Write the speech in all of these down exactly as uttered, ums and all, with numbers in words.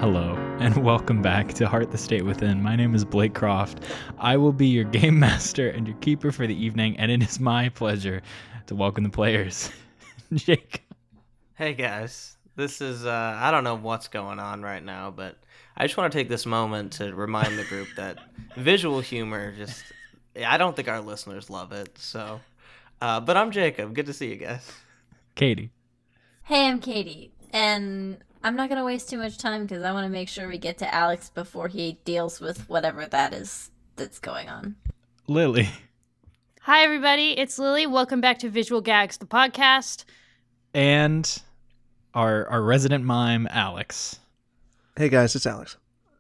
Hello, and welcome back to Heart the State Within. My name is Blake Croft. I will be your game master and your keeper for the evening, and it is my pleasure to welcome the players. Jake. Hey guys, this is, uh, I don't know what's going on right now, but I just want to take this moment to remind the group that visual humor just, I don't think our listeners love it, so, uh, but I'm Jacob. Good to see you guys. Katie. Hey, I'm Katie, and I'm not going to waste too much time because I want to make sure we get to Alex before he deals with whatever that is that's going on. Lily. Hi, everybody. It's Lily. Welcome back to Visual Gags, the podcast. And our our resident mime, Alex. Hey, guys, it's Alex.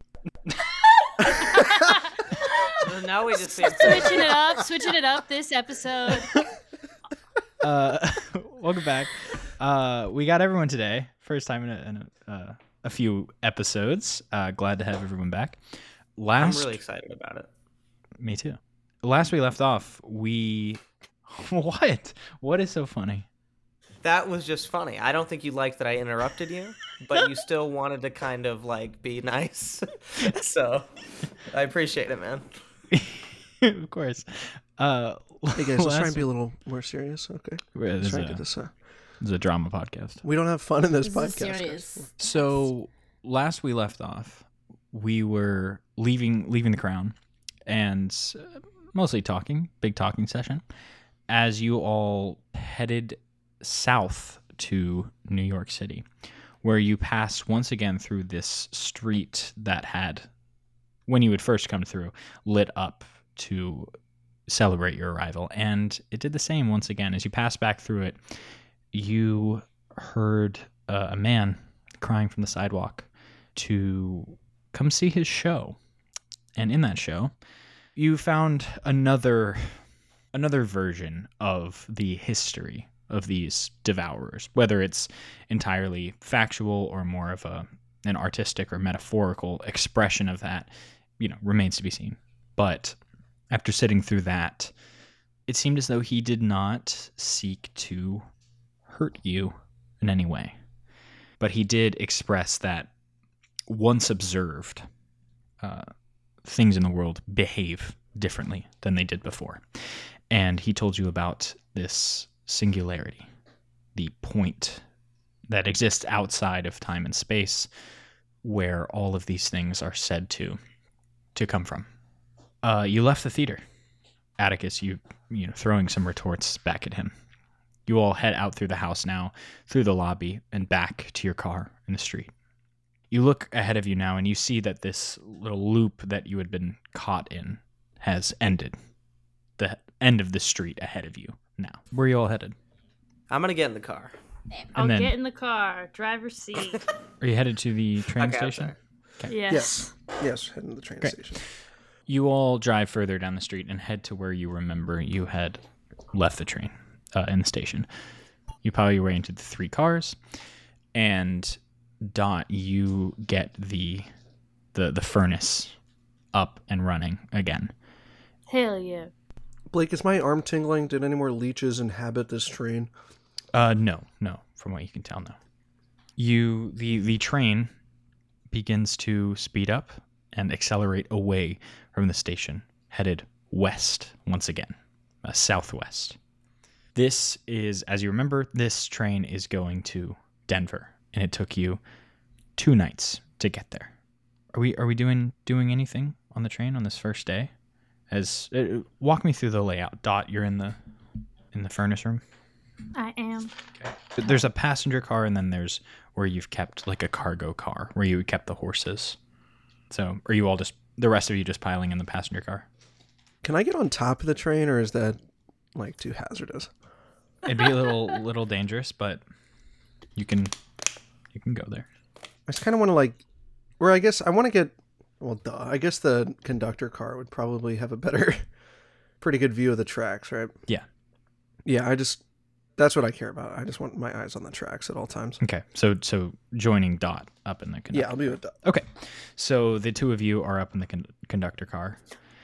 So now we just see Switching it up, switching it up this episode. Uh, welcome back. Uh, we got everyone today. First time in a, in a, uh, a few episodes. Uh, glad to have everyone back. Last, I'm really excited about it. Me too. Last we left off, we... What? What is so funny? That was just funny. I don't think you liked that I interrupted you, but you still wanted to kind of, like, be nice. So, I appreciate it, man. Of course. Uh, Hey, guys, let's try and be a little more serious, okay? This Let's is try a, and get this... Uh, this is a drama podcast. we don't have fun in this, This is podcast. serious. guys. So, last we left off, we were leaving leaving the crown and uh, mostly talking, big talking session, as you all headed south to New York City, where you pass once again through this street that had, when you had first come through, lit up to celebrate your arrival. And it did the same once again. As you pass back through it, you heard uh, a man crying from the sidewalk to come see his show. And in that show, you found another another version of the history of these devourers, whether it's entirely factual or more of a an artistic or metaphorical expression of that, you know, remains to be seen. But after sitting through that, it seemed as though he did not seek to hurt you in any way. But he did express that once observed, uh, things in the world behave differently than they did before. And he told you about this singularity, the point that exists outside of time and space, where all of these things are said to to come from. Uh, you left the theater. Atticus, you you know, throwing some retorts back at him. You all head out through the house now, through the lobby, and back to your car in the street. You look ahead of you now, and you see that this little loop that you had been caught in has ended. The end of the street ahead of you now. Where are you all headed? I'm going to get in the car. I'll then- get in the car, driver's seat. Are you headed to the train Okay, I'm station? sorry. Yes. Yes. Yes, heading to the train Great. station. You all drive further down the street and head to where you remember you had left the train uh, in the station. You pile your way into the three cars, and Dot, you get the the the furnace up and running again. Hell yeah. Blake, is my arm tingling? Did any more leeches inhabit this train? Uh, no, no. From what you can tell, no. You the the train begins to speed up and accelerate away from the station, headed west once again, uh, southwest. This is, as you remember, this train is going to Denver, and it took you two nights to get there. Are we are we doing doing anything on the train on this first day? As uh, walk me through the layout. Dot, you're in the in the furnace room. I am. There's a passenger car, and then there's where you've kept like a cargo car, where you kept the horses. So, are you all just, the rest of you just piling in the passenger car? Can I get on top of the train, or is that, like, too hazardous? It'd be a little little dangerous, but you can you can go there. I just kind of want to, like... Or I guess I want to get... Well, duh. I guess the conductor car would probably have a better... pretty good view of the tracks, right? Yeah. Yeah, I just... That's what I care about. I just want my eyes on the tracks at all times. Okay. So so joining Dot up in the conductor. Yeah, I'll be with Dot. Okay. So the two of you are up in the con- conductor car,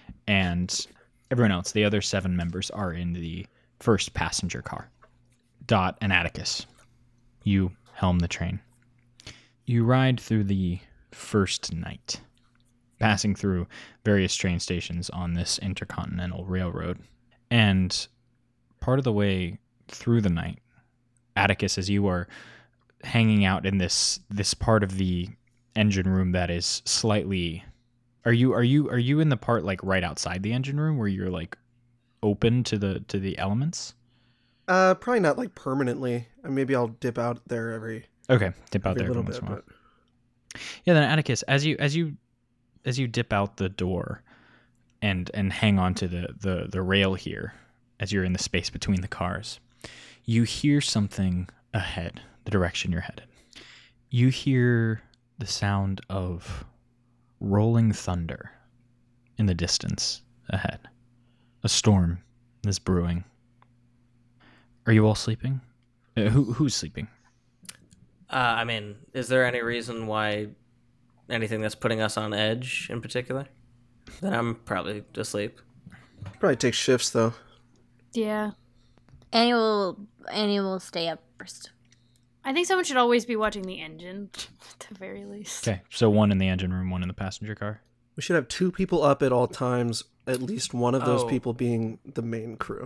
and everyone else, the other seven members, are in the first passenger car. Dot and Atticus, you helm the train. You ride through the first night, passing through various train stations on this intercontinental railroad. And part of the way through the night, Atticus, as you are hanging out in this this part of the engine room that is slightly, are you are you are you in the part like right outside the engine room where you're like open to the to the elements? Uh, probably not like permanently. Uh, Maybe I'll dip out there every Okay, dip out every there every little once bit. in a while. But Yeah, then Atticus, as you as you as you dip out the door and and hang on to the, the, the rail here, as you're in the space between the cars, you hear something ahead, the direction you're headed. You hear the sound of rolling thunder in the distance ahead. A storm is brewing. Are you all sleeping? Uh, who who's sleeping? Uh, I mean, is there any reason why anything that's putting us on edge in particular? Then I'm probably asleep. probably take shifts though. Yeah. Annie will Annie will stay up first. I think someone should always be watching the engine, at the very least. Okay, so one in the engine room, one in the passenger car. We should have two people up at all times. At least one of those Oh. people being the main crew.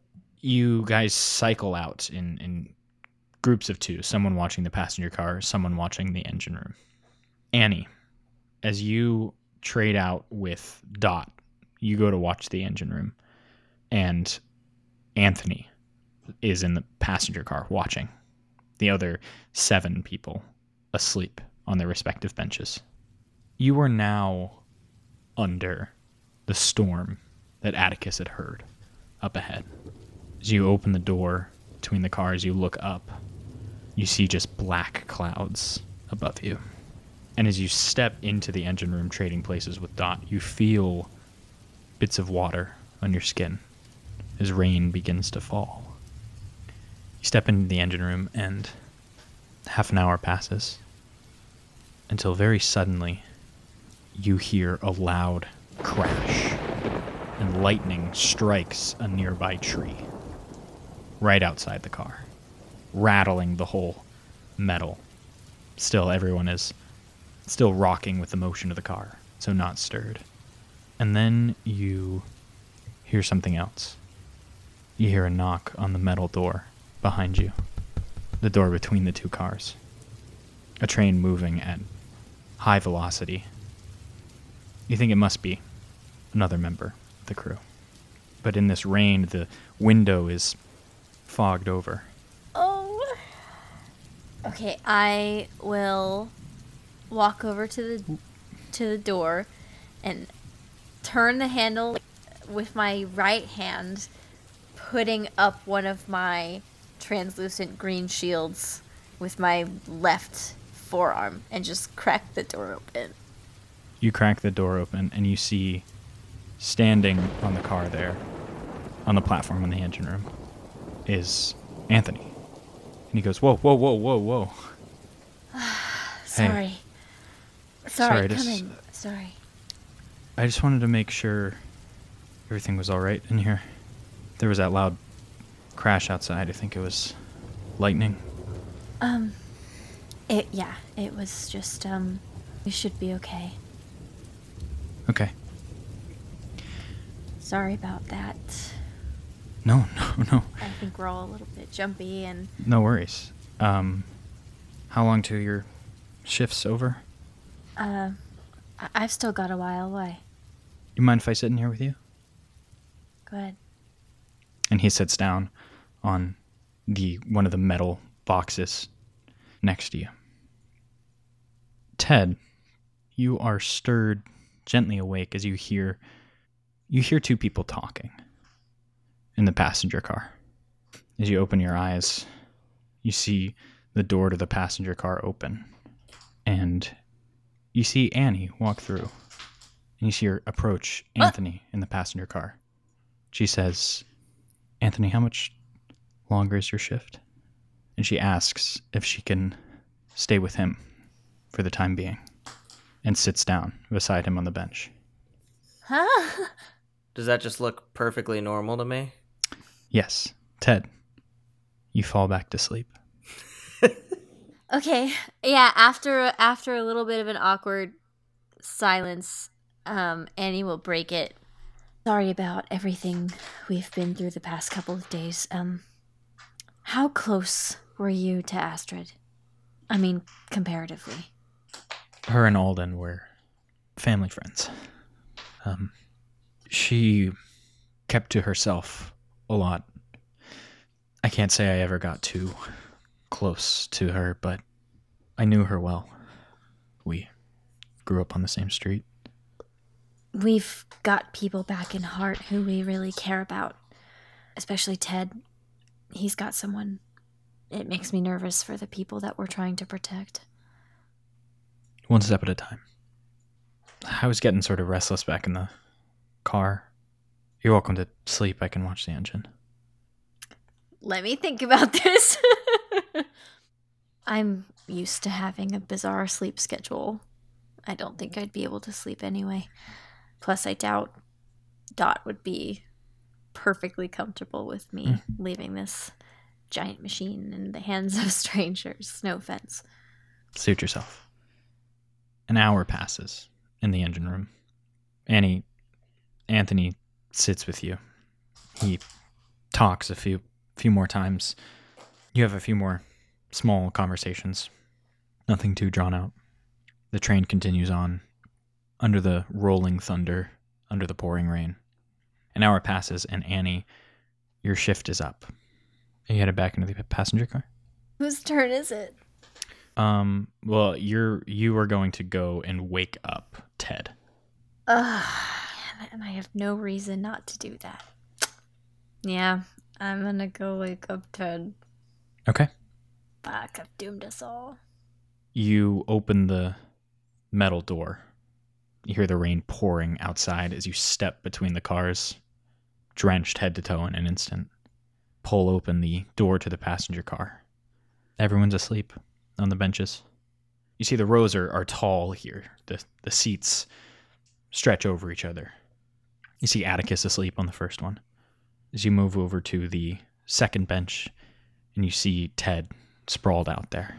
You guys cycle out in, in groups of two, someone watching the passenger car, someone watching the engine room. Annie, as you trade out with Dot, you go to watch the engine room, and Anthony is in the passenger car watching the other seven people asleep on their respective benches. You are now under the storm that Atticus had heard up ahead. As you open the door between the cars, you look up. You see just black clouds above you. And as you step into the engine room trading places with Dot, you feel bits of water on your skin as rain begins to fall. You step into the engine room and half an hour passes until very suddenly you hear a loud crash and lightning strikes a nearby tree right outside the car, rattling the whole metal. Still, everyone is still rocking with the motion of the car, so not stirred. And then you hear something else. You hear a knock on the metal door behind you, the door between the two cars. A train moving at high velocity. You think it must be another member of the crew. But in this rain, the window is fogged over. Oh. Okay, I will walk over to the to the door and turn the handle with my right hand, putting up one of my translucent green shields with my left forearm and just crack the door open. You crack the door open and you see standing on the car there, on the platform in the engine room, is Anthony. And he goes, whoa, whoa, whoa, whoa, whoa. Sorry. Sorry, Sorry, come just- in. Sorry. I just wanted to make sure everything was all right in here. There was that loud crash outside. I think it was lightning. Um, it, yeah, it was just, um, we should be okay. Okay. Sorry about that. No, no, no. I think we're all a little bit jumpy and, No worries. Um, how long till your shift's over? uh, I- I've still got a while. Why? You mind if I sit in here with you? Go ahead. And he sits down on the one of the metal boxes next to you. Ted, you are stirred gently awake as you hear you hear two people talking in the passenger car. As you open your eyes, you see the door to the passenger car open, and you see Annie walk through, and you see her approach Anthony in the passenger car. She says, Anthony, how much longer is your shift? And she asks if she can stay with him for the time being, and sits down beside him on the bench. Huh? Does that just look perfectly normal to me? Yes, Ted, you fall back to sleep. Okay. Yeah, after after a little bit of an awkward silence, um, Annie will break it. Sorry about everything we've been through the past couple of days. Um, how close were you to Astrid? I mean, comparatively. Her and Alden were family friends. Um, she kept to herself a lot. I can't say I ever got too close to her, but I knew her well. We grew up on the same street. We've got people back in Heart who we really care about, especially Ted. He's got someone. It makes me nervous for the people that we're trying to protect. One step at a time. I was getting sort of restless back in the car. You're welcome to sleep. I can watch the engine. Let me think about this. I'm used to having a bizarre sleep schedule. I don't think I'd be able to sleep anyway. Plus, I doubt Dot would be perfectly comfortable with me mm. leaving this giant machine in the hands of strangers. No offense. Suit yourself. An hour passes in the engine room. Annie, Anthony sits with you. He talks a few few more times. You have a few more small conversations. Nothing too drawn out. The train continues on under the rolling thunder, under the pouring rain. An hour passes, and Annie, your shift is up. Are you headed back into the passenger car? Whose turn is it? Um. Well, you're you are going to go and wake up Ted. Ugh, and I have no reason not to do that. Yeah, I'm gonna go wake up Ted. Okay. Fuck, I've doomed us all. You open the metal door. You hear the rain pouring outside as you step between the cars, drenched head to toe in an instant. Pull open the door to the passenger car. Everyone's asleep on the benches. You see the rows are, are tall here. The, the seats stretch over each other. You see Atticus asleep on the first one. As you move over to the second bench, and you see Ted sprawled out there.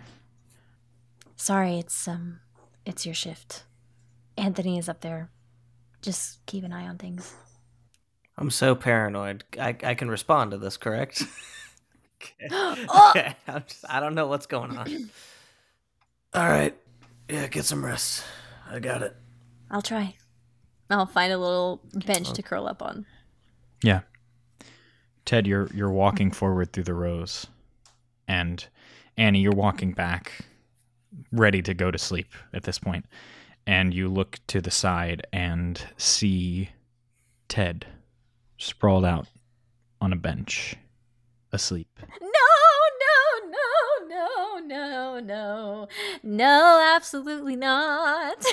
Sorry, it's um, it's your shift. Anthony is up there. Just keep an eye on things. I'm so paranoid. I I can respond to this, correct? okay. Oh! okay. I'm just, I don't know what's going on. All right. Yeah, get some rest. I got it. I'll try. I'll find a little bench to curl up on. Yeah. Ted, you're you're walking forward through the rows. And Annie, you're walking back, ready to go to sleep at this point. And you look to the side and see Ted sprawled out on a bench, asleep. No, no, no, no, no, no. No, absolutely not.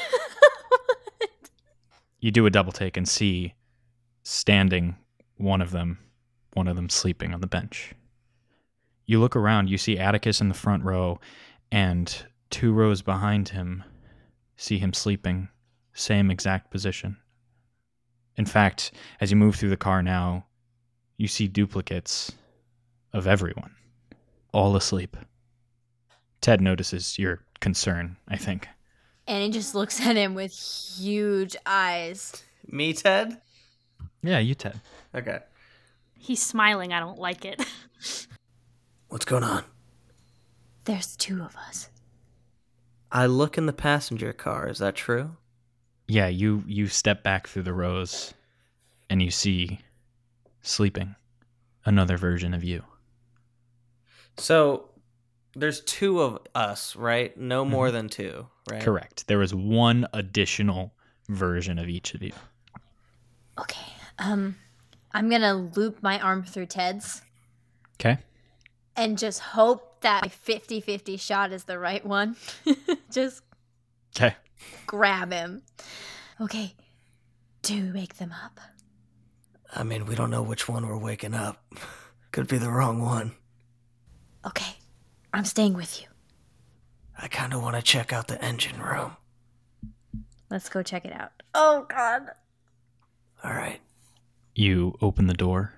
You do a double take and see standing one of them, one of them sleeping on the bench. You look around, you see Atticus in the front row, and two rows behind him see him sleeping, same exact position. In fact, as you move through the car now, you see duplicates of everyone, all asleep. Ted notices your concern, I think. And he just looks at him with huge eyes. Me, Ted? Yeah, you, Ted. Okay. He's smiling. I don't like it. What's going on? There's two of us. I look in the passenger car. Is that true? Yeah, you, you step back through the rows, and you see, sleeping, another version of you. So, there's two of us, right? No more mm-hmm. than two, right? Correct. There was one additional version of each of you. Okay. Um, I'm going to loop my arm through Ted's. Okay. And just hope that my fifty-fifty shot is the right one. Just okay. Grab him. Okay. Do wake them up. I mean, we don't know which one we're waking up. Could be the wrong one. Okay. I'm staying with you. I kind of want to check out the engine room. Let's go check it out. Oh, God. All right. You open the door,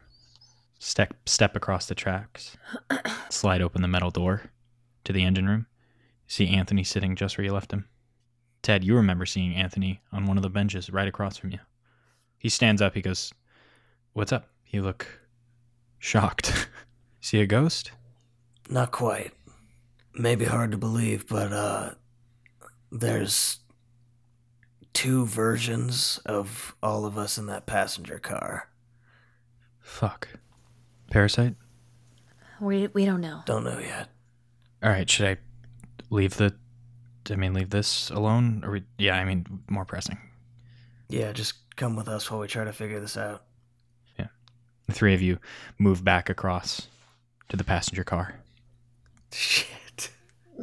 step, step across the tracks, slide open the metal door to the engine room. See Anthony sitting just where you left him. Ted, you remember seeing Anthony on one of the benches right across from you. He stands up. He goes, "What's up?" You look shocked. See a ghost? Not quite. Maybe hard to believe, but uh, there's two versions of all of us in that passenger car. Fuck. Parasite? We we don't know. Don't know yet. All right, should I leave the... I mean, leave this alone? Or we, yeah, I mean, more pressing. Yeah, just come with us while we try to figure this out. Yeah. The three of you move back across to the passenger car. Shit.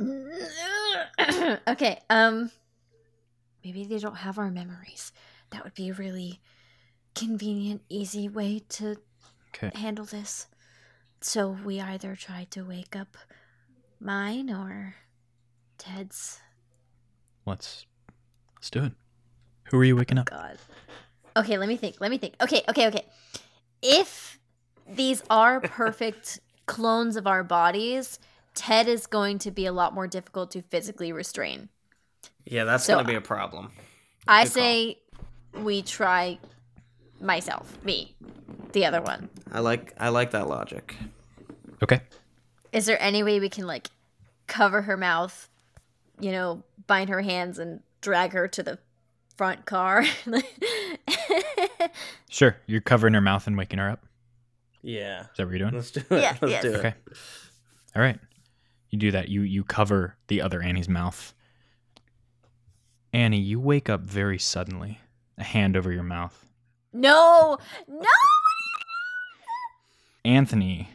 Okay, um maybe they don't have our memories. That would be a really convenient, easy way to Okay. handle this. So we either try to wake up mine or Ted's. Let's let's do it. Who are you waking up? God. Okay, let me think. Let me think. Okay, okay, okay. If these are perfect clones of our bodies, Ted is going to be a lot more difficult to physically restrain. Yeah, that's So- gonna be a problem. I Good say we try myself, me, the other one. I like I like that logic. Okay. Is there any way we can like cover her mouth, you know, bind her hands and drag her to the front car? Sure. You're covering her mouth and waking her up. Yeah. Is that what you're doing? Let's do it. Yeah, Let's yes. do it. Okay. All right. You do that. You you cover the other Annie's mouth. Annie, you wake up very suddenly. A hand over your mouth. No, no. Anthony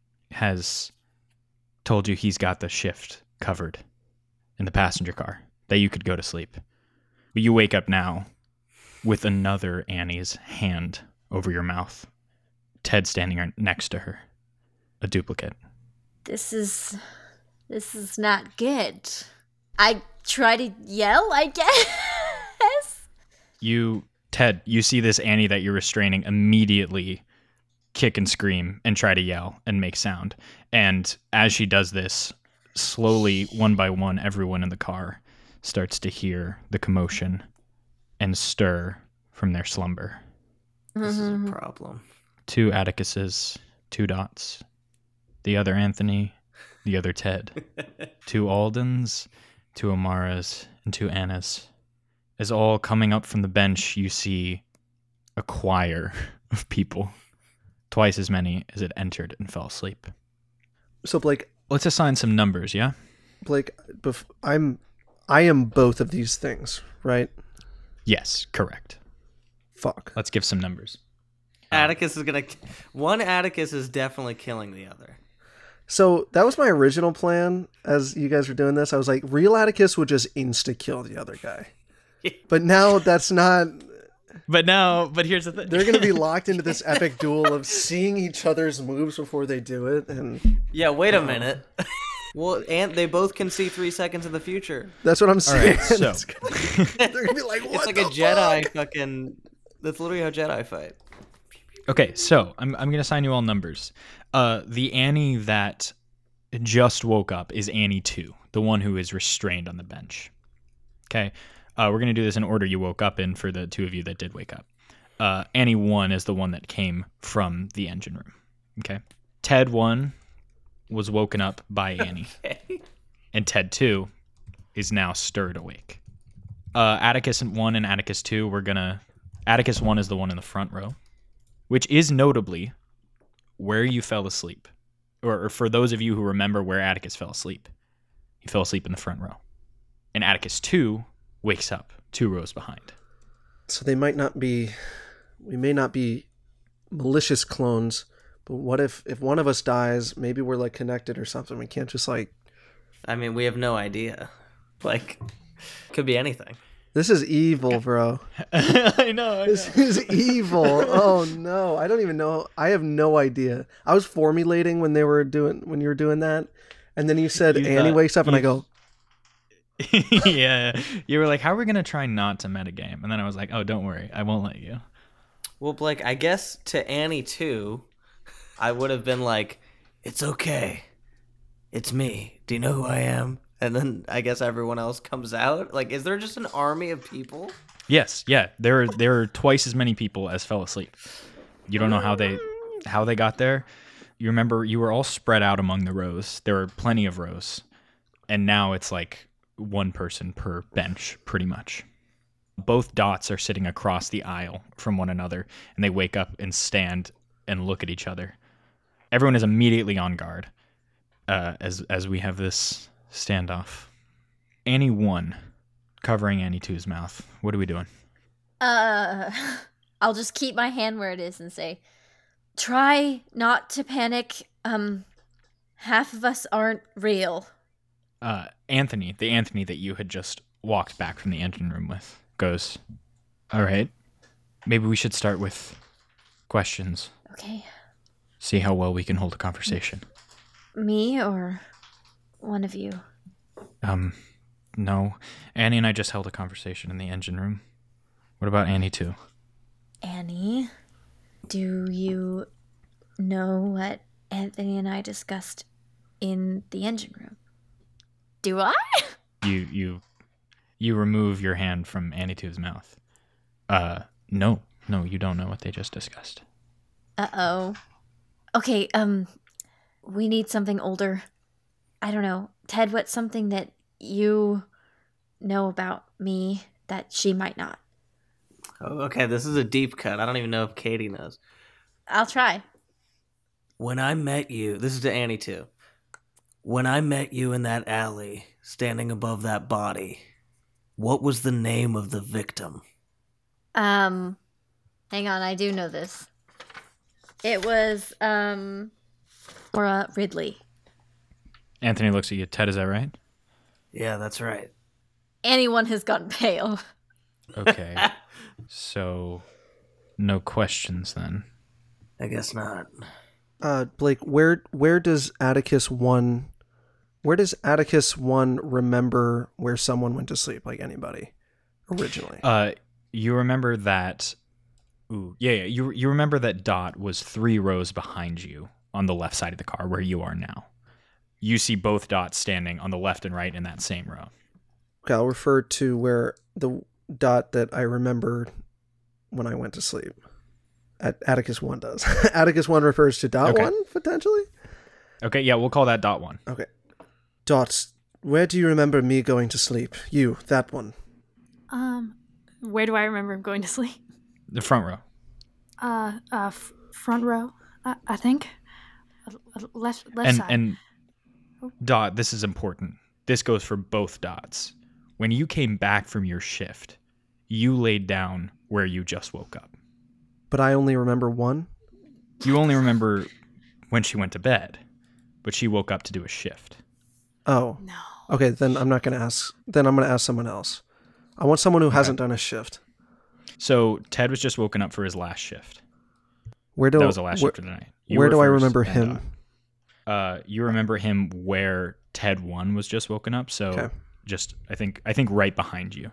has told you he's got the shift covered in the passenger car, that you could go to sleep. But you wake up now with another Annie's hand over your mouth. Ted standing right next to her. A duplicate. This is this is not good. I try to yell, I guess. You, Ted, you see this Annie that you're restraining immediately kick and scream and try to yell and make sound. And as she does this, slowly, one by one, everyone in the car starts to hear the commotion and stir from their slumber. This is Mhm. a problem. Two Atticuses, two Dots, the other Anthony, the other Ted, two Aldens, two Amaras, and two Annas. As all coming up from the bench, you see a choir of people, twice as many as had entered and fell asleep. So Blake, Let's assign some numbers, yeah? Blake, bef- I'm, I am both of these things, right? Yes, correct. Fuck. Let's give some numbers. Atticus is gonna. One Atticus is definitely killing the other. So that was my original plan. As you guys were doing this, I was like, real Atticus would just insta kill the other guy. But now that's not. But now, but here's the thing. They're gonna be locked into this epic duel of seeing each other's moves before they do it, and Yeah. Wait a minute. Well, and they both can see three seconds in the future. that's what I'm All saying. right, so It's gonna- they're gonna be like, "What It's like the a Jedi fuck?" fucking. That's literally how Jedi fight. Okay, so I'm I'm gonna assign you all numbers. Uh, the Annie that just woke up is Annie two, the one who is restrained on the bench. Okay, uh, we're gonna do this in order you woke up in for the two of you that did wake up. Uh, Annie one is the one that came from the engine room. Okay, Ted one was woken up by Annie, Okay. and Ted two is now stirred awake. Uh, Atticus one and Atticus two, we're gonna. Atticus one is the one in the front row, which is notably where you fell asleep. Or, or for those of you who remember where Atticus fell asleep, he fell asleep in the front row. And Atticus two wakes up two rows behind. So they might not be. We may not be malicious clones, but what if if one of us dies? Maybe we're like connected or something. We can't just like. I mean, we have no idea. Like, could be anything. This is evil, bro. I know. I This is evil. Oh no, I don't even know. I have no idea. I was formulating when they were doing when you were doing that, and then you said You Annie thought- wakes up, and you- I go, Yeah. You were like, how are we going to try not to metagame? And then I was like, oh, don't worry. I won't let you. Well, Blake, I guess to Annie too, I would have been like, "It's okay, it's me. Do you know who I am? And then I guess everyone else comes out. Like, is there just an army of people? Yes, yeah. There are there are twice as many people as fell asleep. You don't know how they how they got there. You remember you were all spread out among the rows. There were plenty of rows. And now it's like one person per bench, pretty much. Both dots are sitting across the aisle from one another, and they wake up and stand and look at each other. Everyone is immediately on guard uh, as as we have this standoff. Annie one, covering Annie two's mouth. What are we doing? Uh, I'll just keep my hand where it is and say, try not to panic. Um, half of us aren't real. Uh, Anthony, the Anthony that you had just walked back from the engine room with, goes, all right, maybe we should start with questions. Okay. See how well we can hold a conversation. Me or one of you? Um, no. Annie and I just held a conversation in the engine room. What about Annie too? Annie, do you know what Anthony and I discussed in the engine room? Do I? You you you remove your hand from Annie two's mouth. Uh, no, no, you don't know what they just discussed. Uh-oh. Okay, um, we need something older. I don't know. Ted, what's something that you know about me that she might not? Oh, okay, this is a deep cut. I don't even know if Katie knows. I'll try. When I met you, this is to Annie too. When I met you in that alley, standing above that body, what was the name of the victim? Um, hang on, I do know this. It was, um, Laura Ridley. Anthony looks at you. Ted, is that right? Yeah, that's right. Anyone has gotten pale. Okay. So, no questions then. I guess not. Uh, Blake, where where does Atticus one, where does Atticus one remember where someone went to sleep? Like anybody, originally. Uh, you remember that? Ooh, yeah, yeah. You you remember that Dot was three rows behind you on the left side of the car where you are now. You see both Dots standing on the left and right in that same row. Okay, I'll refer to where the Dot that I remember when I went to sleep. At Atticus one does. Atticus one refers to Dot Okay. one potentially. Okay, yeah, we'll call that Dot one. Okay, Dot, where do you remember me going to sleep? You, that one. Um, where do I remember him going to sleep? The front row. Uh, uh, f- front row, I, I think. Uh, uh, left, left and side. and Dot, this is important. This goes for both Dots. When you came back from your shift, you laid down where you just woke up. But I only remember one. You only remember when she went to bed, but she woke up to do a shift. Oh. No. Okay, then I'm not going to ask. Then I'm going to ask someone else. I want someone who hasn't done a shift. So Ted was just woken up for his last shift. Where do That was the last where, shift of the night. You where were do I first, remember then him? Dot. Uh, you remember him where Ted one was just woken up. So Okay. just I think I think right behind you.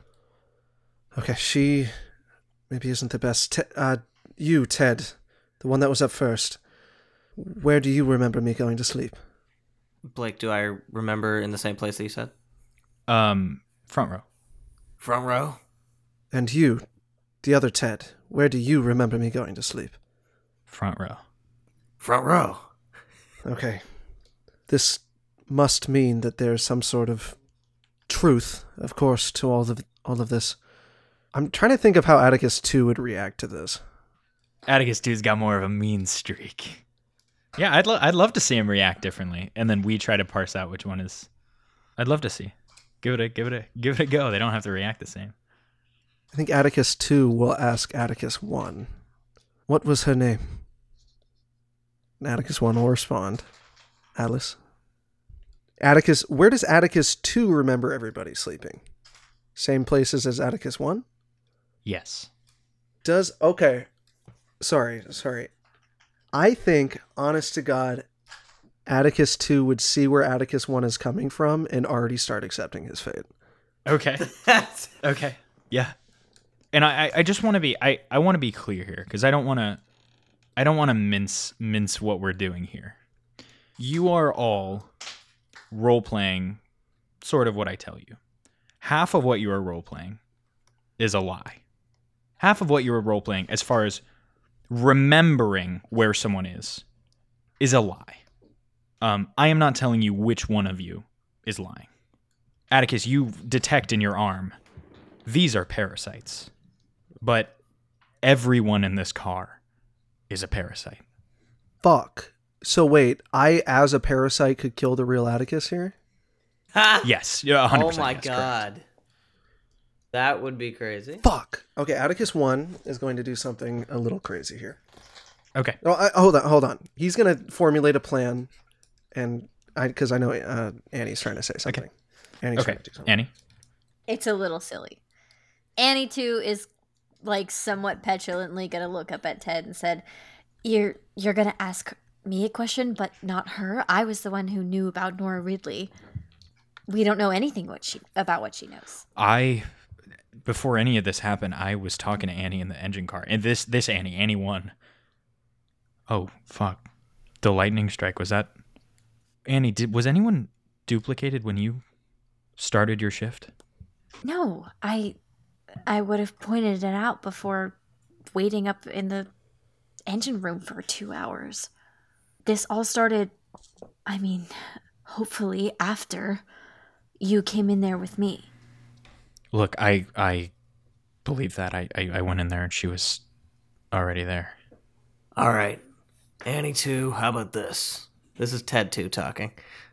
Okay, she maybe isn't the best. Te- uh, you, Ted, the one that was up first. Where do you remember me going to sleep? Blake, do I remember in the same place that you said? Um, front row. Front row? And you, the other Ted, where do you remember me going to sleep? Front row. Front row. Okay. This must mean that there's some sort of truth, of course, to all of all of this. I'm trying to think of how Atticus two would react to this. Atticus two's got more of a mean streak. Yeah, I'd lo- I'd love to see him react differently, and then we try to parse out which one is. I'd love to see. Give it a give it a give it a go. They don't have to react the same. I think Atticus two will ask Atticus one, what was her name? And Atticus one will respond, Atlas. Atticus, where does Atticus two remember everybody sleeping? Same places as Atticus one? Yes. Does, okay, sorry, sorry. I think, honest to God, Atticus two would see where Atticus one is coming from and already start accepting his fate. Okay. Okay. Yeah. And I, I- I just want to be I, I want to be clear here because I don't want to I don't want to mince mince what we're doing here. You are all role playing sort of what I tell you. Half of what you are role playing is a lie. Half of what you are role playing, as far as remembering where someone is, is a lie. Um, I am not telling you which one of you is lying. Atticus, you detect in your arm, these are parasites. But everyone in this car is a parasite. Fuck. So wait, I as a parasite could kill the real Atticus here? Yes, yeah, one hundred percent. Oh my yes, god. correct. That would be crazy. Fuck. Okay, Atticus one is going to do something a little crazy here. Okay. Oh, I, hold on, hold on. He's going to formulate a plan, and I because I know uh, Annie's trying to say something. Okay. Annie's Okay, trying to do something. Annie? It's a little silly. Annie too is like somewhat petulantly gonna look up at Ted and said, "You're you're gonna ask me a question, but not her. I was the one who knew about Nora Ridley. We don't know anything what she about what she knows." I, before any of this happened, I was talking to Annie in the engine car. And this, this Annie, Annie won. Oh, fuck. The lightning strike, was that... Annie, did was anyone duplicated when you started your shift? No, I I would have pointed it out before waiting up in the engine room for two hours. This all started, I mean, hopefully after you came in there with me. Look, I I believe that. I, I, I went in there and she was already there. All right. Annie two, how about this? This is Ted two talking.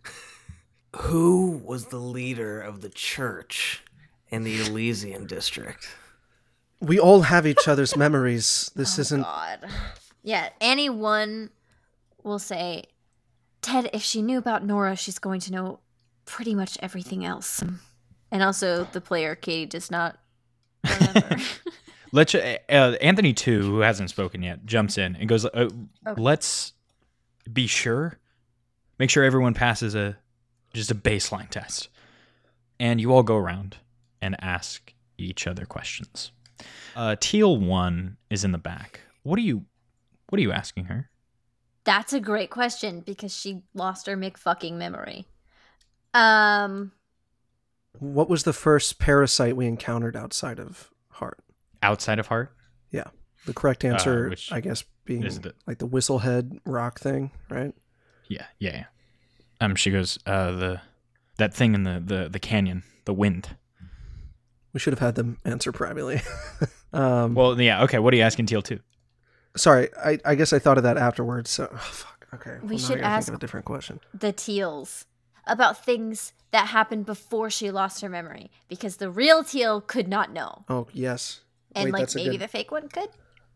Who was the leader of the church in the Elysian district? We all have each other's memories. This Oh, isn't... God. Yeah, Annie one will say, Ted, if she knew about Nora, she's going to know pretty much everything else. And also, the player, Katie, does not remember. Let's, uh, Anthony two, who hasn't spoken yet, jumps in and goes, uh, Okay. let's be sure, make sure everyone passes a just a baseline test. And you all go around and ask each other questions. Uh, Teal one is in the back. What are you, what are you asking her? That's a great question because she lost her McFucking memory. Um, What was the first parasite we encountered outside of Heart? Outside of Heart? Yeah. The correct answer, Uh, which I guess, being is the- like the whistlehead rock thing, right? Yeah, yeah, yeah. Um, she goes, uh, the that thing in the, the, the canyon, the wind. We should have had them answer privately. um, Well, yeah, okay. What are you asking Teal two? sorry, I, I guess I thought of that afterwards. So, oh, fuck. Okay. We well, now should I gotta ask- think of a different question. the Teals about things that happened before she lost her memory because the real Teal could not know. Oh, yes. And Wait, like that's a maybe good- the fake one could.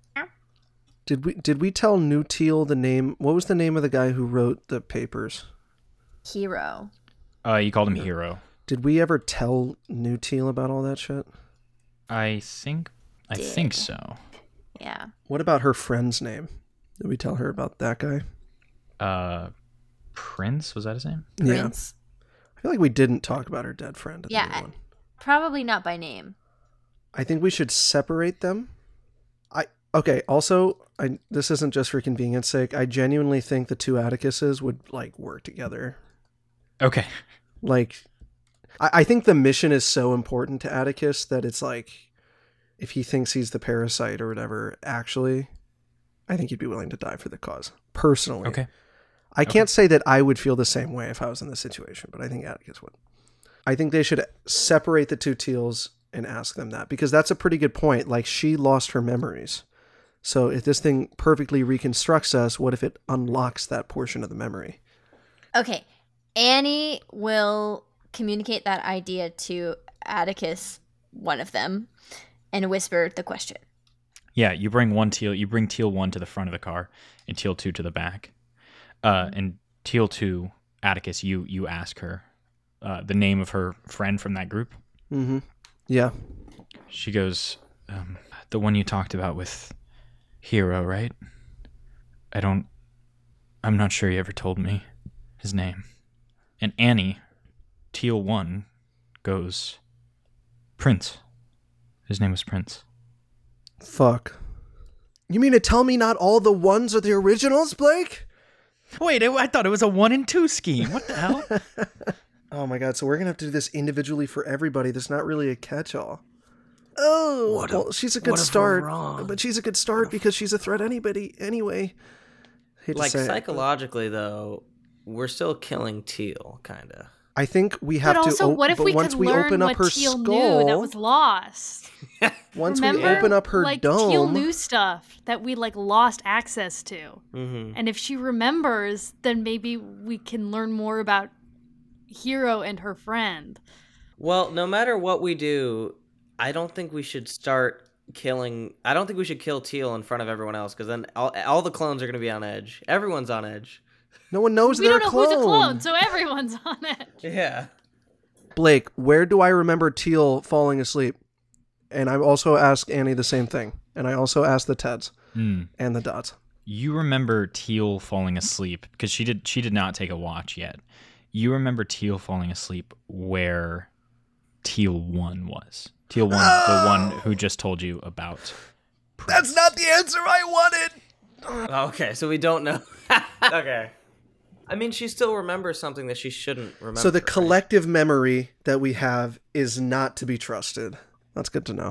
Did we did we tell New Teal the name? What was the name of the guy who wrote the papers? Hero. Uh, you called him Hero. Did we ever tell New Teal about all that shit? I think, I think Did. so. Yeah. What about her friend's name? Did we tell her about that guy? Uh, Prince, was that his name? Prince. Yeah. I feel like we didn't talk about her dead friend. At Yeah, the new one. Probably not by name. I think we should separate them. I okay. Also, I this isn't just for convenience sake. I genuinely think the two Atticuses would like work together. Okay. Like, I, I think the mission is so important to Atticus that it's like, if he thinks he's the parasite or whatever, actually, I think he'd be willing to die for the cause. Personally, Okay. I can't say that I would feel the same way if I was in this situation, but I think Atticus would. I think they should separate the two Teals and ask them that, because that's a pretty good point. Like, she lost her memories. So if this thing perfectly reconstructs us, what if it unlocks that portion of the memory? Okay. Annie will communicate that idea to Atticus, one of them, and whisper the question. Yeah, you bring one Teal, you bring Teal one to the front of the car, and Teal two to the back. Uh, and Teal two, Atticus, you you ask her uh, the name of her friend from that group. Mm-hmm. Yeah. She goes, um, the one you talked about with Hero, right? I don't, I'm not sure you ever told me his name. And Annie, Teal one, goes, Prince. His name was Prince. Fuck. You mean to tell me not all the ones are the originals, Blake? Wait, I thought it was a one and two scheme. What the hell? Oh my god, so we're gonna have to do this individually for everybody. There's not really a catch-all. Oh, What if- well, she's a good what if we're start. wrong? But she's a good start because she's a threat anybody anyway. Hate to Like say it, but psychologically though, we're still killing Teal, kind of. I think we have But to. also, op- what if but we once could we learn open up what her Teal skull, knew that was lost? once Remember, we open up her like dome, Teal knew stuff that we like lost access to, Mm-hmm. and if she remembers, then maybe we can learn more about Hero and her friend. Well, no matter what we do, I don't think we should start killing. I don't think we should kill Teal in front of everyone else, because then all, all the clones are going to be on edge. Everyone's on edge. no one knows We they're don't know a clone. who's a clone, so everyone's on it. Yeah. Blake, where do I remember Teal falling asleep? And I also asked Annie the same thing, and I also asked the Teds Hmm. and the Dots. You remember Teal falling asleep because she did. She did not take a watch yet. You remember Teal falling asleep where Teal one was. Teal one, the one who just told you about. That's not the answer I wanted. Okay, so we don't know. Okay. I mean, she still remembers something that she shouldn't remember. So the right? collective memory that we have is not to be trusted. That's good to know.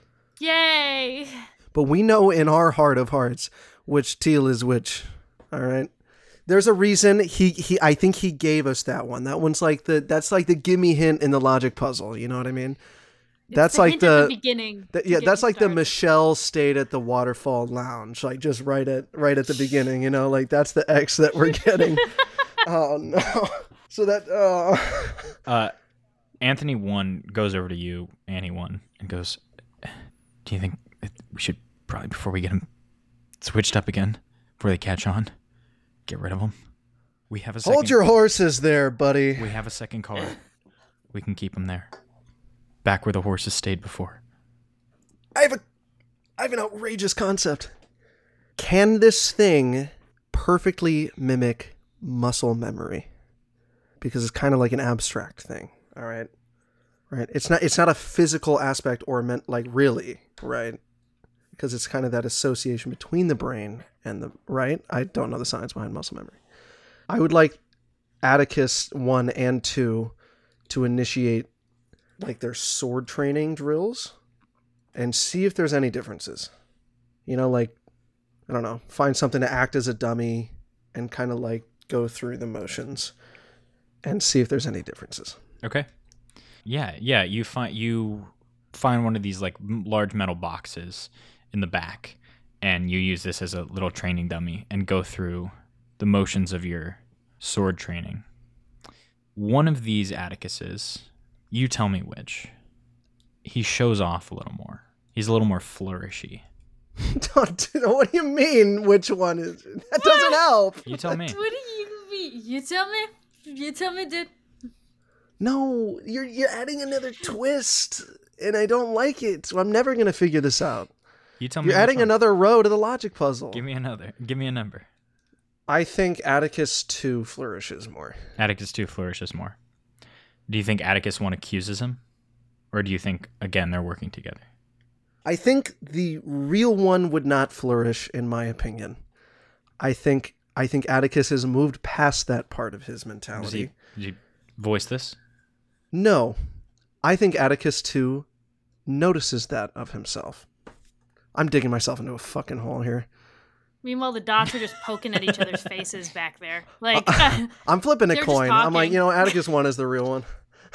Yay! But we know in our heart of hearts which Teal is which. All right. There's a reason he, he I think he gave us that one. That one's like the that's like the gimme hint in the logic puzzle. You know what I mean? That's the like hint at the, the beginning. the to yeah. get That's you like the started. Michelle stayed at the waterfall lounge, like just right at right at the beginning. You know, like that's the X that we're getting. Oh no. So that oh. Uh, Anthony one goes over to you, Annie one, and goes, "Do you think we should probably before we get him switched up again, before they catch on, get rid of him? We have a second, Hold your horses there, buddy. we have a second car. We can keep him there, back where the horses stayed before." I have a I have an outrageous concept. Can this thing perfectly mimic muscle memory? Because it's kind of like an abstract thing, all right? Right? It's not it's not a physical aspect or meant like really, right? Because it's kind of that association between the brain and the right? I don't know the science behind muscle memory. I would like Atticus one and two to initiate like their sword training drills and see if there's any differences. You know, like, I don't know, find something to act as a dummy and kind of like go through the motions and see if there's any differences. Okay. Yeah, yeah. You find you find one of these like m- large metal boxes in the back, and you use this as a little training dummy and go through the motions of your sword training. One of these Atticuses, you tell me which. He shows off a little more. He's a little more flourishy. Don't, what do you mean? Which one is? That doesn't help. You tell me. What do you mean? You tell me. You tell me, dude. No, you're you're adding another twist, and I don't like it. So I'm never gonna figure this out. You tell me. You're which adding one. another row to the logic puzzle. Give me another. Give me a number. I think Atticus two flourishes more. Atticus two flourishes more. Do you think Atticus one accuses him? Or do you think, again, they're working together? I think the real one would not flourish, in my opinion. I think I think Atticus has moved past that part of his Does mentality. he, did you voice this? No, I think Atticus too notices that of himself. I'm digging myself into a fucking hole here. Meanwhile, the dots are just poking at each other's faces back there. Like, I'm flipping a They're just coin. I'm like, talking. you know, Atticus one is the real one.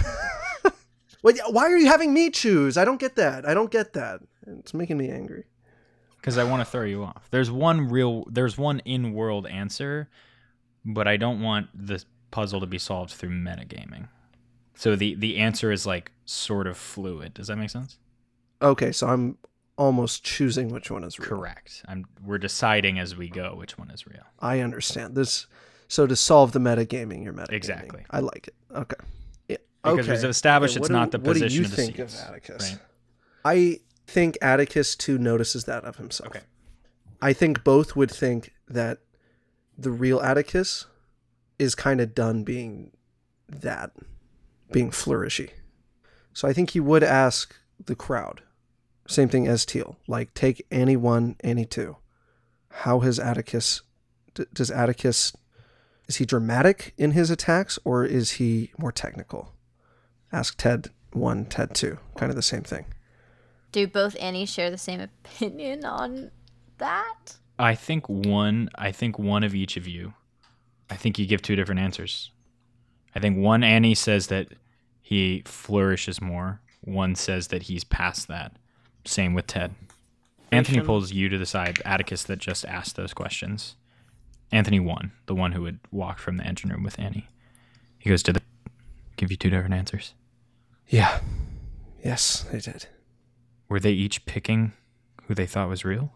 Wait, why are you having me choose? I don't get that. I don't get that. It's making me angry. Because I want to throw you off. There's one real, there's one in-world answer, but I don't want the puzzle to be solved through metagaming. So the, the answer is like sort of fluid. Does that make sense? Okay, so I'm almost choosing which one is real. Correct. I'm. We're deciding as we go which one is real. I understand this. So to solve the metagaming, you're metagaming. Exactly. I like it. Okay. Yeah. Because okay. we've established Okay, it's what not do, the what do position you of the think of seats, Atticus? right? I think Atticus too notices that of himself. Okay. I think both would think that the real Atticus is kind of done being that, being flourishy. So I think he would ask the crowd, same thing as Teal, like take Annie one, Annie two. How has Atticus, d- does Atticus is he dramatic in his attacks or is he more technical? Ask Ted one, Ted two. Kind of the same thing. Do both Annies share the same opinion on that? I think one. I think one of each of you. I think you give two different answers. I think one Annie says that he flourishes more. One says that he's past that. Same with Ted. Anthony pulls you to the side, Atticus that just asked those questions. Anthony one, the one who would walk from the engine room with Annie. He goes, did they give you two different answers? Yeah. Yes, they did. Were they each picking who they thought was real?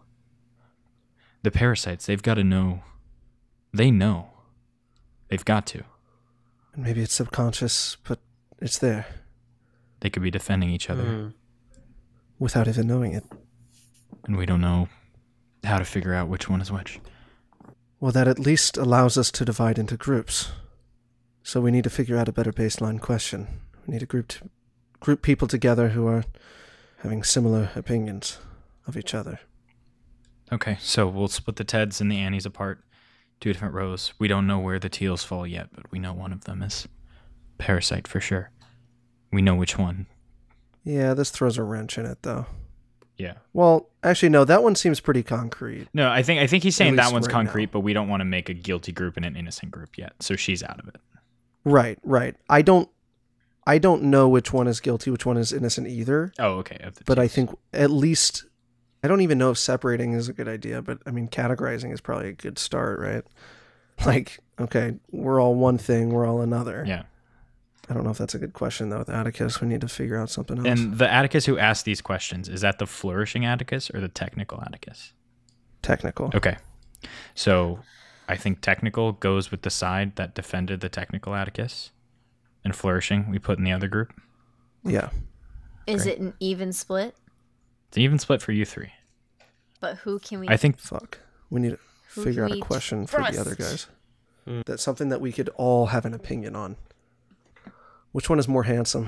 The parasites, they've got to know. They know. They've got to. And maybe it's subconscious, but it's there. They could be defending each other. Mm. Without even knowing it. And we don't know how to figure out which one is which. Well, that at least allows us to divide into groups. So we need to figure out a better baseline question. We need to group, to, group people together who are having similar opinions of each other. Okay, so we'll split the Teds and the Annies apart. Two different rows. We don't know where the Teals fall yet, but we know one of them is Parasite for sure. We know which one. Yeah, this throws a wrench in it, though. Yeah. Well, actually, no, that one seems pretty concrete. No, I think I think he's At saying that least one's right concrete, now. but we don't want to make a guilty group and an innocent group yet. So she's out of it. Right, right. I don't I don't know which one is guilty, which one is innocent either. Oh, okay. Of the But I Teals. think at least I don't even know if separating is a good idea, but I mean categorizing is probably a good start, right? Like, okay, we're all one thing, we're all another. Yeah. I don't know if that's a good question though with Atticus. We need to figure out something else. And the Atticus who asked these questions, is that the flourishing Atticus or the technical Atticus? Technical. Okay. So I think technical goes with the side that defended the technical Atticus. And flourishing we put in the other group. Yeah. Is Great. it an even split? It's an even split for you three. But who can we? I think Fuck. We need to Who figure out can a we question for the trust? other guys. Hmm. That's something that we could all have an opinion on. Which one is more handsome?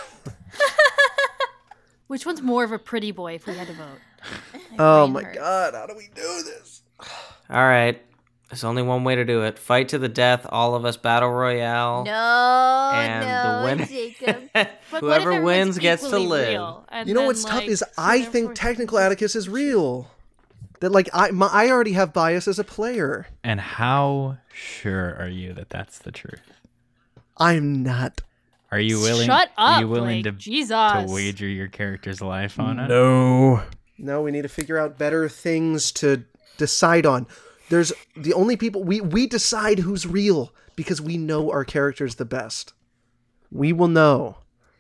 Which one's more of a pretty boy if we had to vote? Oh brain my hurts. god, how do we do this? All right. There's only one way to do it. Fight to the death, all of us battle royale. No, And no, the winner, Jacob. But what if whoever everyone's wins gets to equally live. real, and You know then, what's tough like, is so I therefore- think technical Atticus is real. That like I my, I already have bias as a player. and how sure are you that that's the truth? I'm not. Are you willing Shut are up, you willing Blake. to, Jesus. to wager your character's life on it? No. No, we need to figure out better things to decide on. There's the only people we we decide who's real because we know our characters the best. We will know.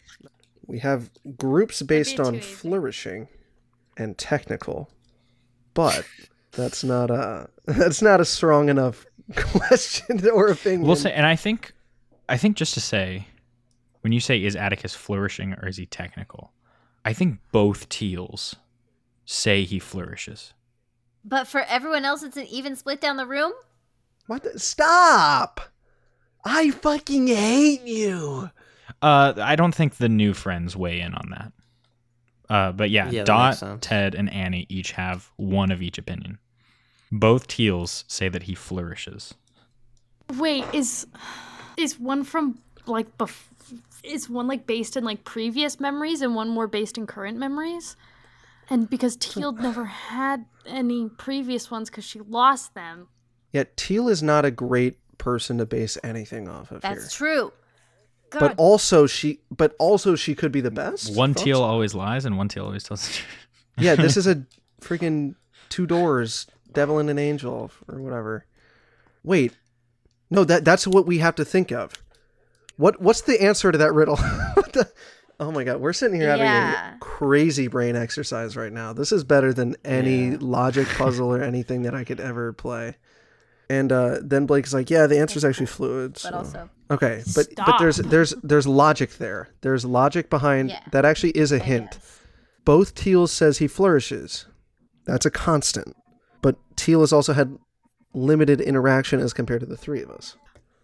We have groups based too on easy. flourishing and technical, but that's not a that's not a strong enough question or opinion. We'll say, and I think, I think just to say, when you say is Atticus flourishing or is he technical, I think both Teals say he flourishes. But for everyone else, it's an even split down the room. What? The, stop! I fucking hate you. Uh, I don't think the new friends weigh in on that. Uh, but yeah, Yeah, that Dot, makes sense. Ted, and Annie each have one of each opinion. Both Teals say that he flourishes. Wait, is is one from like bef- is one like based in like previous memories and one more based in current memories? And because Teal never had any previous ones because she lost them. Yet Teal is not a great person to base anything off of That's here. true. God, But also she, but also she could be the best. One folks. Teal always lies and one Teal always tells the truth. Yeah, this is a freaking two doors, devil and an angel or whatever. Wait, no, that that's what we have to think of. What what's the answer to that riddle? What the- oh my god, we're sitting here having Yeah. a crazy brain exercise right now. This is better than any Yeah. logic puzzle or anything that I could ever play. And uh, then Blake's like, "Yeah, the answer is actually fluid." but so- also, Okay, but but Stop. there's there's there's logic there. There's logic behind Yeah. that actually is a I hint. guess. Both Teals says he flourishes. That's a constant. But Teal has also had limited interaction as compared to the three of us.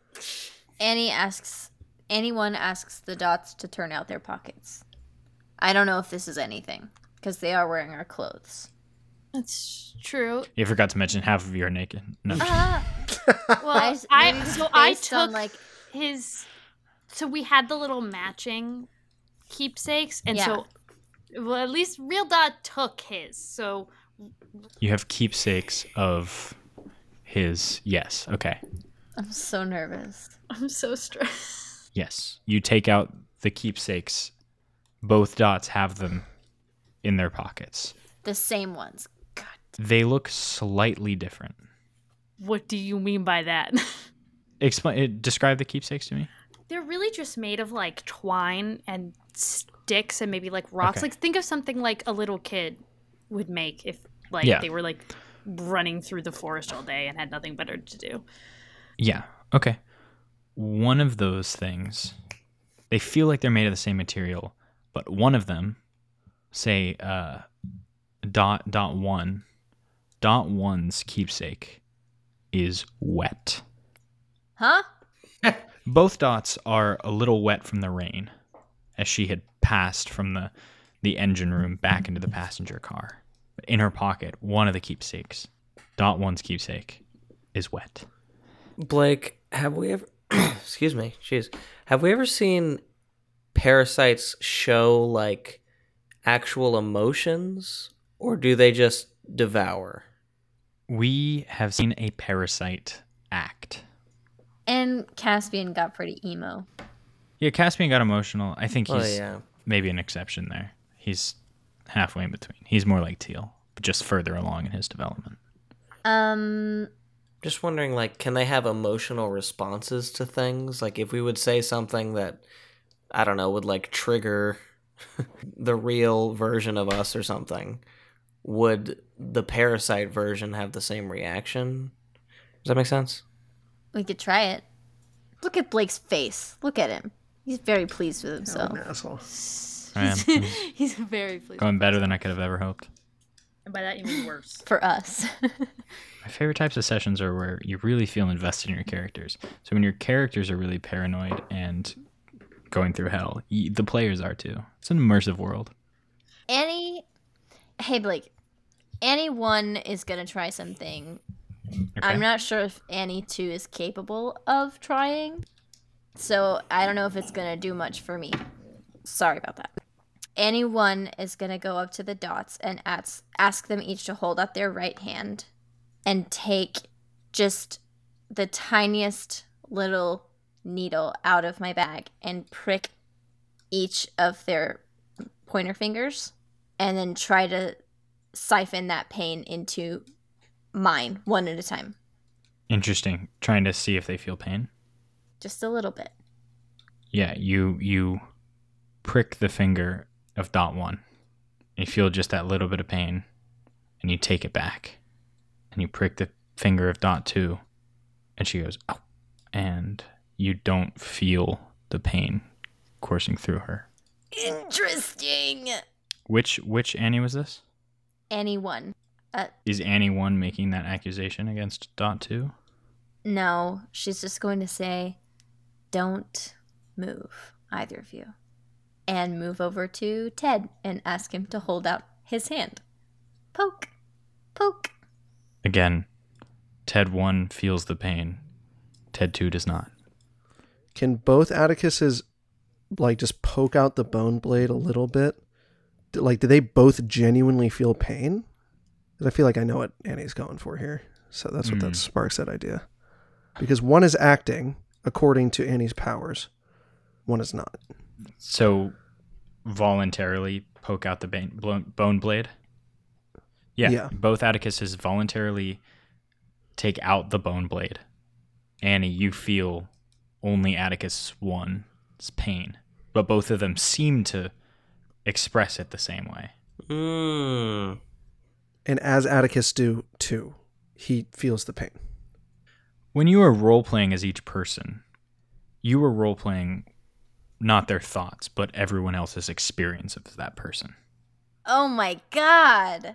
Annie asks, anyone asks the dots to turn out their pockets. I don't know if this is anything because they are wearing our clothes. That's true. You forgot to mention half of you are naked. No. Uh, Well, I- I, maybe so I based on, took like- his. So we had the little matching keepsakes, and Yeah. so well, at least Real Dot took his. So You have keepsakes of his. Yes. Okay. I'm so nervous. I'm so stressed. Yes. You take out the keepsakes. Both dots have them in their pockets. The same ones. God. They look slightly different. What do you mean by that? Explain. Describe the keepsakes to me. They're really just made of like twine and sticks and maybe like rocks. Okay. Like think of something like a little kid would make if like Yeah. they were like running through the forest all day and had nothing better to do. Yeah. Okay. One of those things, they feel like they're made of the same material, but one of them, say, uh, dot dot one, dot one's keepsake is wet. Huh? Both dots are a little wet from the rain, as she had passed from the the engine room back into the passenger car. But in her pocket, one of the keepsakes, dot one's keepsake, is wet. Blake, have we ever excuse me, jeez. Have we ever seen parasites show like actual emotions, or do they just devour? We have seen a parasite act. And Caspian got pretty emo. Yeah, Caspian got emotional. I think Oh he's yeah. maybe an exception there. He's halfway in between. He's more like Teal, but just further along in his development. Um, Just wondering, like, can they have emotional responses to things? Like, if we would say something that, I don't know, would, like, trigger the real version of us or something, would the parasite version have the same reaction? Does that make sense? we could try it. Look at Blake's face. Look at him. He's very pleased with himself. An asshole. I am. He's very pleased. Going better than I could have ever hoped. And by that you mean worse. For us. My favorite types of sessions are where you really feel invested in your characters. So when your characters are really paranoid and going through hell, y- the players are too. It's an immersive world. Annie, hey Blake, Annie one is gonna try something. Okay. I'm not sure if Annie two is capable of trying, so I don't know if it's gonna do much for me. Sorry about that. Annie one is gonna go up to the dots and ask ask them each to hold out their right hand and take just the tiniest little needle out of my bag and prick each of their pointer fingers and then try to siphon that pain into mine one at a time. Interesting. Trying to see if they feel pain. Just a little bit. Yeah, you you prick the finger of dot one. You feel just that little bit of pain, and you take it back, and you prick the finger of dot two, and she goes, "Oh," and you don't feel the pain coursing through her. Interesting. Which which Annie was this? Annie one. Uh, Is Annie one making that accusation against dot two? no, she's just going to say, don't move, either of you. And move over to Ted and ask him to hold out his hand. Poke. Poke. Again, Ted one feels the pain. Ted two does not. Can both Atticuses like just poke out the bone blade a little bit? Do- Like, do they both genuinely feel pain? Because I feel like I know what Annie's going for here. So that's what that Mm. sparks that idea. Because one is acting according to Annie's powers, one is not. So, voluntarily poke out the bane, blo- bone blade? Yeah, Yeah. both Atticuses voluntarily take out the bone blade. Annie, you feel only Atticus one's pain, but both of them seem to express it the same way. Hmm. And as Atticus do too, he feels the pain. When you are role-playing as each person, you are role-playing not their thoughts, but everyone else's experience of that person. Oh my god.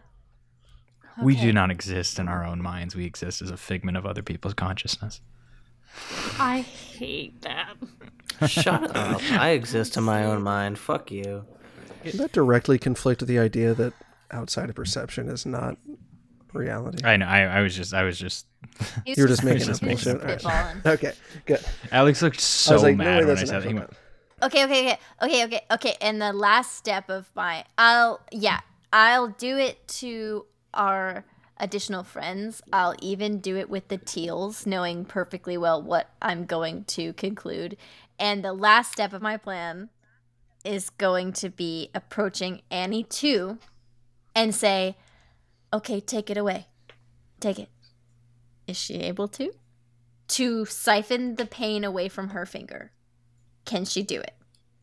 We Okay. do not exist in our own minds. We exist as a figment of other people's consciousness. I hate that. Shut up. I exist in my own mind. Fuck you. Does that directly conflict with the idea that outside of perception is not reality. I know. I, I was just. I was just. He was You were just I was making just up he was making bullshit. just All right. spitballing. Okay, good. Alex looked I so was like, no way, mad when I that's an said that. actual He went, gun. Okay, okay, okay, okay, okay, okay. And the last step of my, I'll, yeah, I'll do it to our additional friends. I'll even do it with the teals, knowing perfectly well what I'm going to conclude. And the last step of my plan is going to be approaching Annie too and say, okay, take it away. Take it. Is she able to? To siphon the pain away from her finger. Can she do it?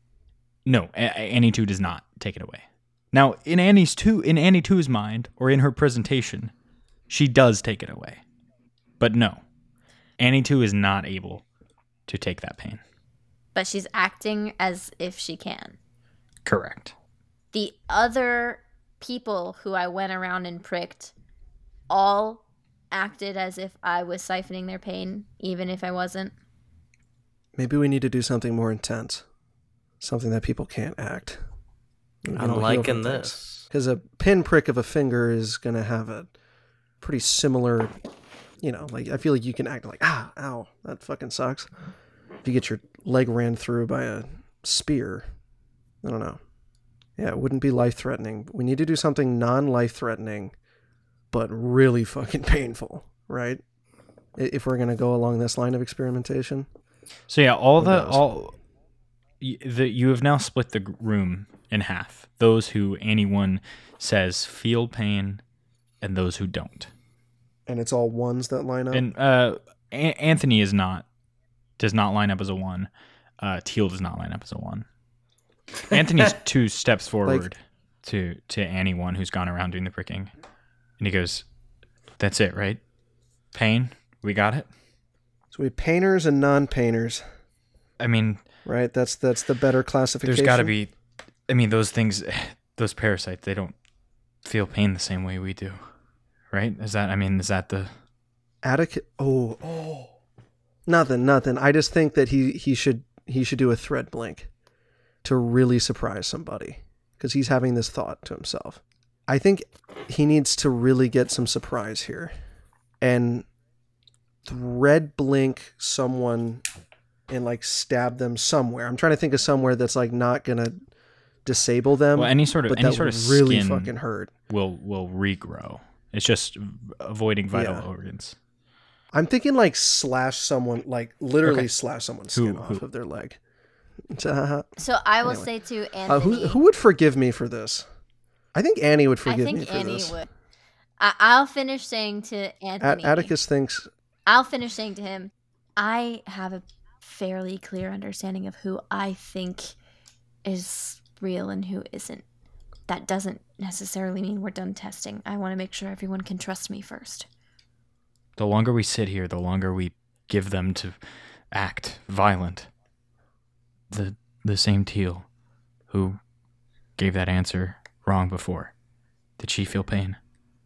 no, A- Annie two does not take it away. Now, in Annie's two, in Annie two's mind, or in her presentation, she does take it away. But no, Annie two is not able to take that pain. But she's acting as if she can. Correct. The other people who I went around and pricked all acted as if I was siphoning their pain, even if I wasn't. Maybe we need to do something more intense. Something that people can't act. I'm liking this. Because a pinprick of a finger is going to have a pretty similar, you know, like, I feel like you can act like, ah, ow, that fucking sucks. If you get your leg ran through by a spear, I don't know. Yeah, it wouldn't be life-threatening. We need to do something non-life-threatening, but really fucking painful, right? I- If we're going to go along this line of experimentation. So yeah, all Who the knows? all y- the you have now split the g- room in half. Those who anyone says feel pain, and those who don't. And it's all ones that line up. And uh, A- Anthony is not does not line up as a one. Uh, Teal does not line up as a one. Anthony's two steps forward to to Annie one, who's gone around doing the pricking, and he goes, "That's it, right? Pain, we got it." So we have painters and non-painters, I mean, right? That's that's the better classification. there's got to be. I mean, those things, those parasites, they don't feel pain the same way we do, right? Is that? I mean, is that the? Atticus. Oh, oh, nothing, nothing. I just think that he he should he should do a thread blink to really surprise somebody because he's having this thought to himself. I think he needs to really get some surprise here, and thread blink someone and like stab them somewhere. I'm trying to think of somewhere that's like not gonna disable them. Well, any sort of but any that sort would of really skin fucking hurt. will will regrow. It's just avoiding vital Yeah. organs. I'm thinking like slash someone, like literally Okay. slash someone's Who- skin who? off of their leg. Uh, So I will Anyway. say to uh, Anthony, who who would forgive me for this? I think Annie would I forgive think me for Annie this. would. I- I'll finish saying to A- Anthony. Atticus thinks I'll finish saying to him, I have a fairly clear understanding of who I think is real and who isn't. That doesn't necessarily mean we're done testing. I want to make sure everyone can trust me first. The longer we sit here, the longer we give them to act violent. The the same Teal who gave that answer wrong before. Did she feel pain?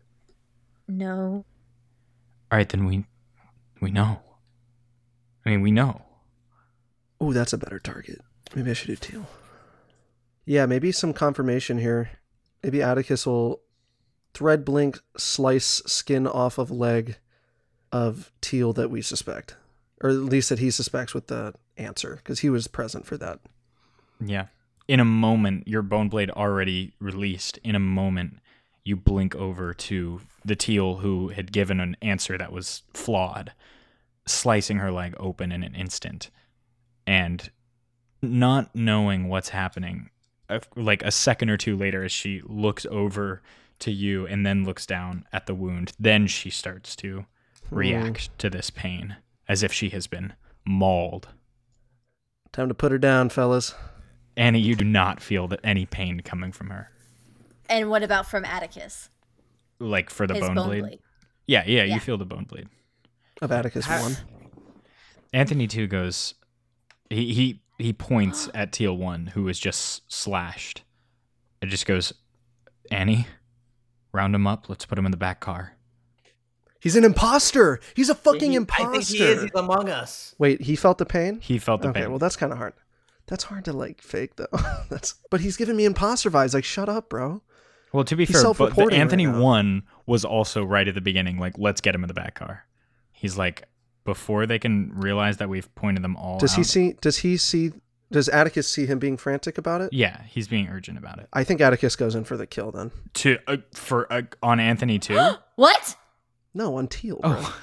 No. All right, then we we know. I mean, we know. oh, that's a better target. Maybe I should do teal. Yeah, maybe some confirmation here. Maybe Atticus will thread blink, slice skin off of leg of teal that we suspect. Or at least that he suspects with the answer, because he was present for that. Yeah. In a moment, your bone blade already released. In a moment, you blink over to the Teal who had given an answer that was flawed, slicing her leg open in an instant. And not knowing what's happening, a- like a second or two later, as she looks over to you and then looks down at the wound, then she starts to react to this pain as if she has been mauled. Time to put her down, fellas. Annie, you do not feel that any pain coming from her. And what about from Atticus? Like for the His bone, bone blade? blade. Yeah, yeah, Yeah. you feel the bone blade. Of Atticus How- one. Anthony too goes. He he he points at Teal one, who was just slashed. It just goes, Annie, round him up. Let's put him in the back car. He's an imposter. He's a fucking He- imposter. I think he is. He's among us. Wait, he felt the pain? He felt the Okay, pain. well that's kind of hard. That's hard to like fake though. That's but he's giving me imposter vibes. Like, shut up, bro. Well, to be he's fair, but the self-reporting right Anthony now. one was also right at the beginning, like, let's get him in the back car. He's like, before they can realize that we've pointed them all Does out. he see? Does he see? Does Atticus see him being frantic about it? Yeah, he's being urgent about it. I think Atticus goes in for the kill then. To uh, for uh, on Anthony too. What? No, on Teal. Bro. Oh.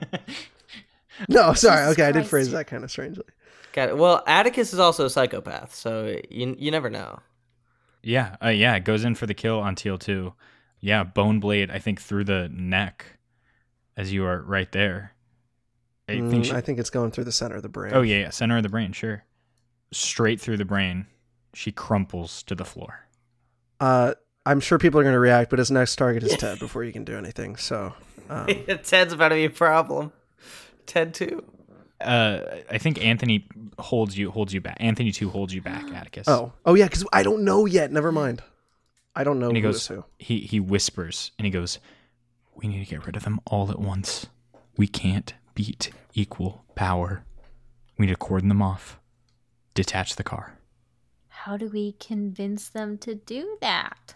No, sorry. Jesus Okay, I did Christ. phrase that kind of strangely. Got it. Well, Atticus is also a psychopath, so you you never know. Yeah, uh, yeah, it goes in for the kill on Teal too. Yeah, bone blade, I think, through the neck, as you are right there. I Mm, think. She, I think it's going through the center of the brain. oh yeah, yeah, center of the brain, sure. Straight through the brain, she crumples to the floor. Uh, I'm sure people are going to react, but his next target is Ted before you can do anything. So, um, Ted's about to be a problem. Ted too. Uh, I think Anthony holds you holds you back. Anthony too holds you back, Atticus. oh, oh yeah, because I don't know yet. Never mind. I don't know and he who goes. is who. He he whispers and he goes, "We need to get rid of them all at once. We can't beat equal power. We need to cordon them off. Detach the car." How do we convince them to do that?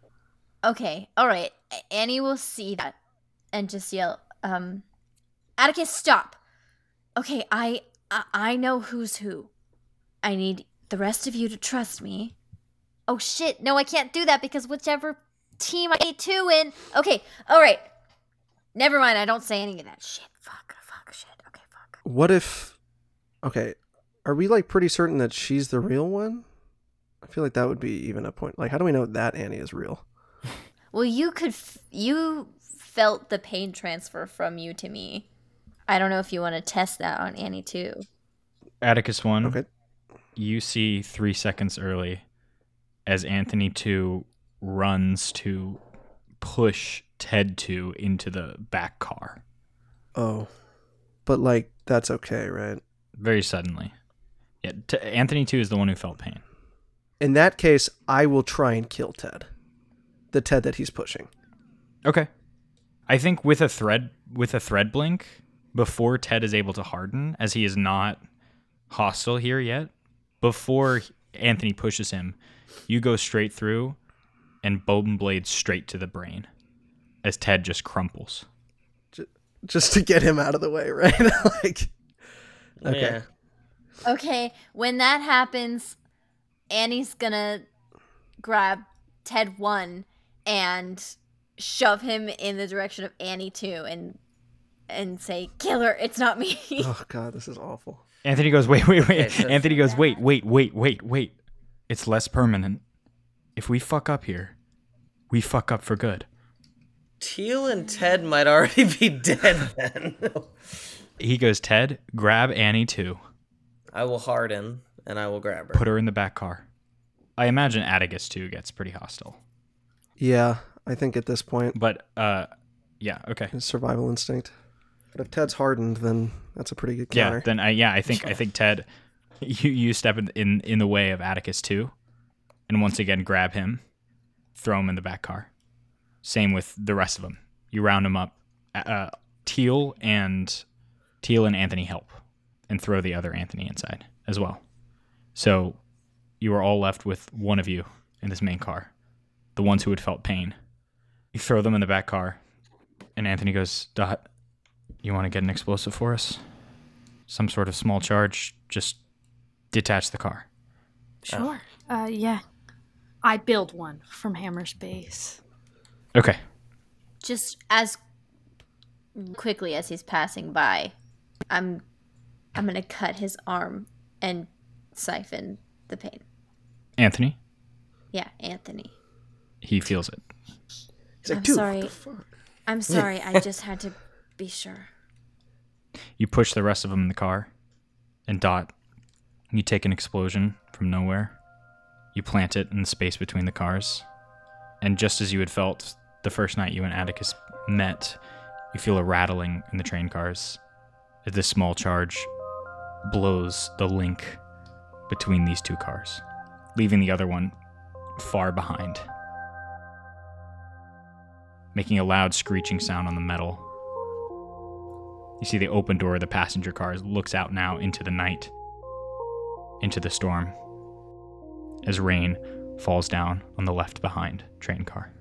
Okay, all right. A- Annie will see that and just yell, um, Atticus, stop. Okay, I, I I know who's who. I need the rest of you to trust me. Oh shit, no, I can't do that because whichever team I get two in. Okay, all right. Never mind, I don't say any of that shit. Fuck, fuck, shit. Okay, fuck. What if? Okay, are we like pretty certain that she's the real one? I feel like that would be even a point. Like, how do we know that Annie is real? Well, you could, f- you felt the pain transfer from you to me. I don't know if you want to test that on Annie too. Atticus one. Okay. You see three seconds early as Anthony two runs to push Ted two into the back car Oh, but like that's okay, right? very suddenly. Yeah, t- Anthony two is the one who felt pain. In that case, I will try and kill Ted. The Ted that he's pushing. Okay. I think with a thread with a thread blink before Ted is able to harden, as he is not hostile here yet, before Anthony pushes him, you go straight through and bone blade straight to the brain as Ted just crumples. Just to get him out of the way, right? Like, okay. Yeah. Okay, when that happens, Annie's gonna grab Ted one and shove him in the direction of Annie two and and say, "Killer, it's not me." Oh god, this is awful. Anthony goes, wait, wait, wait. Okay, so- Anthony goes, wait, wait, wait, wait, wait. It's less permanent. If we fuck up here, we fuck up for good. Teal and Ted might already be dead then. He goes, Ted, grab Annie too. I will harden and I will grab her. Put her in the back car. I imagine Atticus too gets pretty hostile. Yeah, I think at this point, But, uh, yeah, okay. his survival instinct. But if Ted's hardened, then that's a pretty good Yeah, counter. then I yeah, I think I think Ted, you you step in, in in the way of Atticus too, and once again grab him, throw him in the back car. Same with the rest of them. You round them up. Uh, Teal and Teal and Anthony help, and throw the other Anthony inside as well. So you are all left with one of you in this main car, the ones who had felt pain. You throw them in the back car, and Anthony goes, Dot, you want to get an explosive for us? Some sort of small charge, just detach the car. Sure. Uh, yeah. I build one from Hammer's base. Okay. Just as quickly as he's passing by, I'm I'm gonna cut his arm and siphon the pain. Anthony, Yeah, Anthony. he feels it. He's like, I'm dude, sorry. what the fuck? I'm sorry. I just had to be sure. You push the rest of them in the car, and Dot, you take an explosion from nowhere. You plant it in the space between the cars, and just as you had felt the first night you and Atticus met, you feel a rattling in the train cars as this small charge blows the link between these two cars, leaving the other one far behind, making a loud screeching sound on the metal. You see the open door of the passenger cars looks out now into the night, into the storm, as rain falls down on the left behind train car.